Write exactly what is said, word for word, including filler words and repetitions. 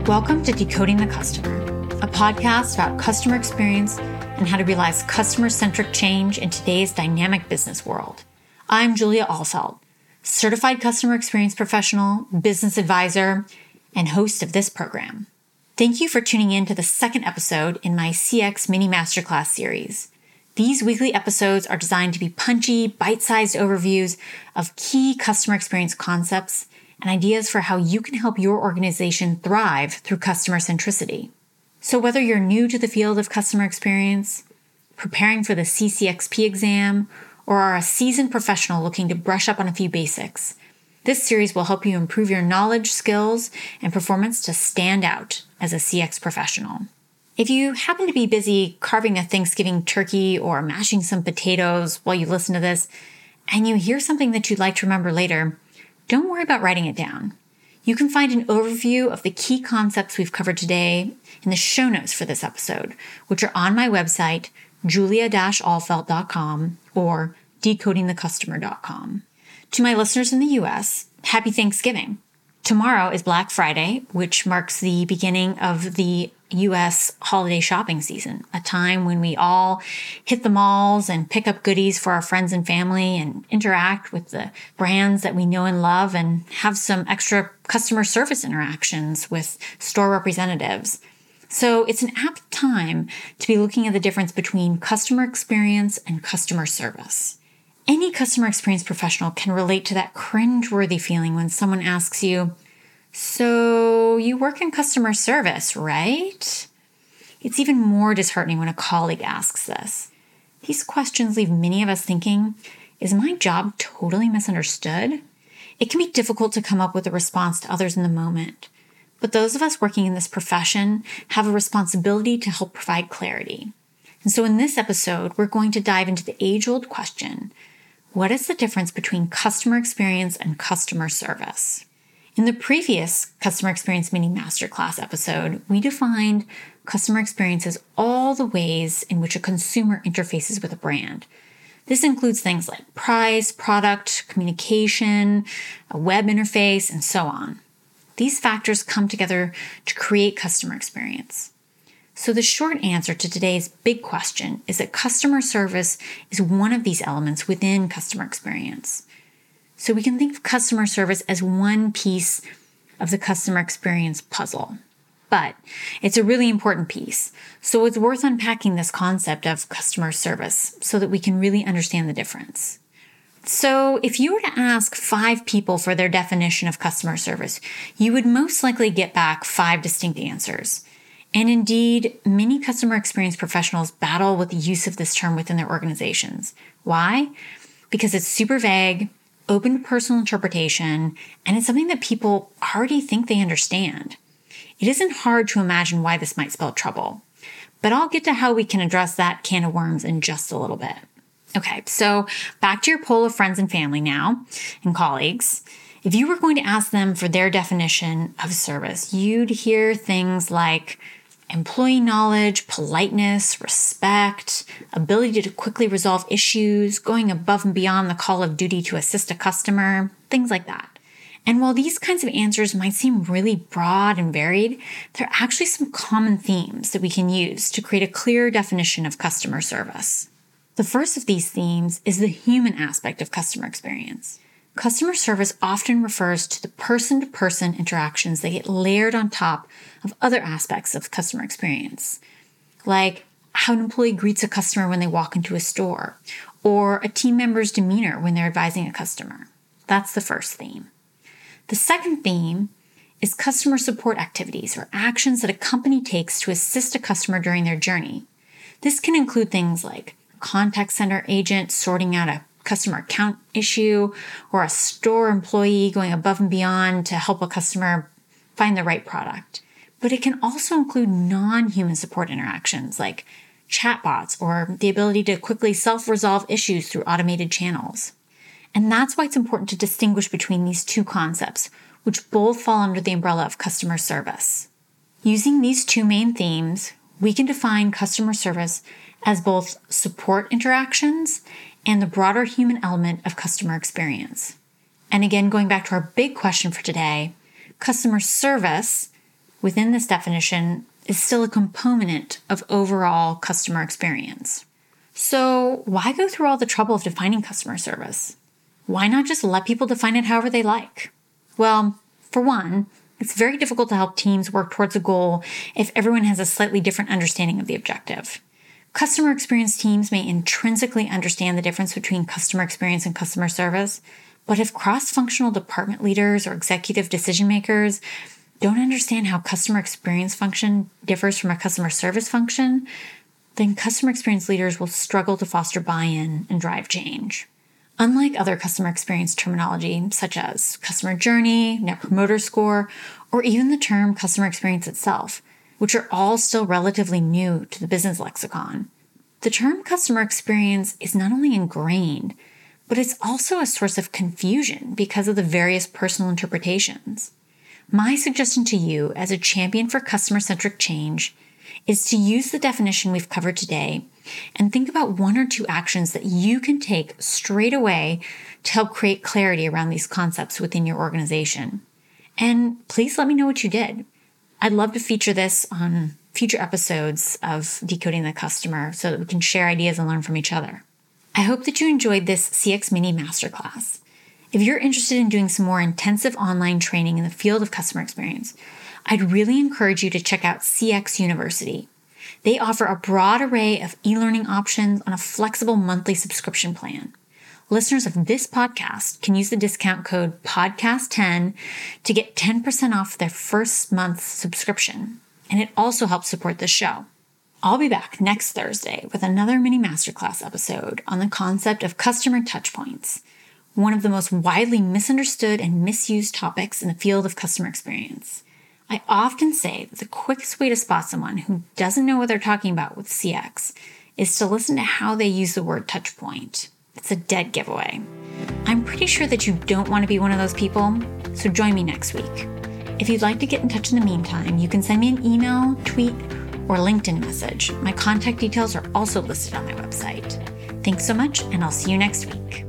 Welcome to Decoding the Customer, a podcast about customer experience and how to realize customer-centric change in today's dynamic business world. I'm Julia Ahlfeldt, certified customer experience professional, business advisor, and host of this program. Thank you for tuning in to the second episode in my C X Mini Masterclass series. These weekly episodes are designed to be punchy, bite-sized overviews of key customer experience concepts and ideas for how you can help your organization thrive through customer centricity. So whether you're new to the field of customer experience, preparing for the C C X P exam, or are a seasoned professional looking to brush up on a few basics, this series will help you improve your knowledge, skills, and performance to stand out as a C X professional. If you happen to be busy carving a Thanksgiving turkey or mashing some potatoes while you listen to this, and you hear something that you'd like to remember later, don't worry about writing it down. You can find an overview of the key concepts we've covered today in the show notes for this episode, which are on my website, julia dash ahlfeldt dot com or decoding the customer dot com. To my listeners in the U S, happy Thanksgiving. Tomorrow is Black Friday, which marks the beginning of the U S holiday shopping season, a time when we all hit the malls and pick up goodies for our friends and family and interact with the brands that we know and love and have some extra customer service interactions with store representatives. So it's an apt time to be looking at the difference between customer experience and customer service. Any customer experience professional can relate to that cringeworthy feeling when someone asks you, "So you work in customer service, right?" It's even more disheartening when a colleague asks this. These questions leave many of us thinking, is my job totally misunderstood? It can be difficult to come up with a response to others in the moment, but those of us working in this profession have a responsibility to help provide clarity. And so in this episode, we're going to dive into the age-old question, what is the difference between customer experience and customer service? In the previous Customer Experience Mini Masterclass episode, we defined customer experience as all the ways in which a consumer interfaces with a brand. This includes things like price, product, communication, a web interface, and so on. These factors come together to create customer experience. So the short answer to today's big question is that customer service is one of these elements within customer experience. So we can think of customer service as one piece of the customer experience puzzle. But it's a really important piece. So it's worth unpacking this concept of customer service so that we can really understand the difference. So if you were to ask five people for their definition of customer service, you would most likely get back five distinct answers. And indeed, many customer experience professionals battle with the use of this term within their organizations. Why? Because it's super vague, open to personal interpretation, and it's something that people already think they understand. It isn't hard to imagine why this might spell trouble, but I'll get to how we can address that can of worms in just a little bit. Okay, so back to your poll of friends and family now, and colleagues. If you were going to ask them for their definition of service, you'd hear things like employee knowledge, politeness, respect, ability to quickly resolve issues, going above and beyond the call of duty to assist a customer, things like that. And while these kinds of answers might seem really broad and varied, there are actually some common themes that we can use to create a clear definition of customer service. The first of these themes is the human aspect of customer experience. Customer service often refers to the person-to-person interactions that get layered on top of other aspects of customer experience, like how an employee greets a customer when they walk into a store, or a team member's demeanor when they're advising a customer. That's the first theme. The second theme is customer support activities or actions that a company takes to assist a customer during their journey. This can include things like a contact center agent sorting out a customer account issue, or a store employee going above and beyond to help a customer find the right product. But it can also include non-human support interactions like chatbots or the ability to quickly self-resolve issues through automated channels. And that's why it's important to distinguish between these two concepts, which both fall under the umbrella of customer service. Using these two main themes, we can define customer service as both support interactions and the broader human element of customer experience. And again, going back to our big question for today, customer service within this definition is still a component of overall customer experience. So why go through all the trouble of defining customer service? Why not just let people define it however they like? Well, for one, it's very difficult to help teams work towards a goal if everyone has a slightly different understanding of the objective. Customer experience teams may intrinsically understand the difference between customer experience and customer service, but if cross-functional department leaders or executive decision makers don't understand how customer experience function differs from a customer service function, then customer experience leaders will struggle to foster buy-in and drive change. Unlike other customer experience terminology, such as customer journey, net promoter score, or even the term customer experience itself, which are all still relatively new to the business lexicon, the term customer experience is not only ingrained, but it's also a source of confusion because of the various personal interpretations. My suggestion to you as a champion for customer-centric change is to use the definition we've covered today and think about one or two actions that you can take straight away to help create clarity around these concepts within your organization. And please let me know what you did. I'd love to feature this on future episodes of Decoding the Customer so that we can share ideas and learn from each other. I hope that you enjoyed this C X Mini Masterclass. If you're interested in doing some more intensive online training in the field of customer experience, I'd really encourage you to check out C X University. They offer a broad array of e-learning options on a flexible monthly subscription plan. Listeners of this podcast can use the discount code podcast ten to get ten percent off their first month's subscription, and it also helps support the show. I'll be back next Thursday with another mini masterclass episode on the concept of customer touchpoints, one of the most widely misunderstood and misused topics in the field of customer experience. I often say that the quickest way to spot someone who doesn't know what they're talking about with C X is to listen to how they use the word touchpoint. It's a dead giveaway. I'm pretty sure that you don't want to be one of those people, so join me next week. If you'd like to get in touch in the meantime, you can send me an email, tweet, or LinkedIn message. My contact details are also listed on my website. Thanks so much, and I'll see you next week.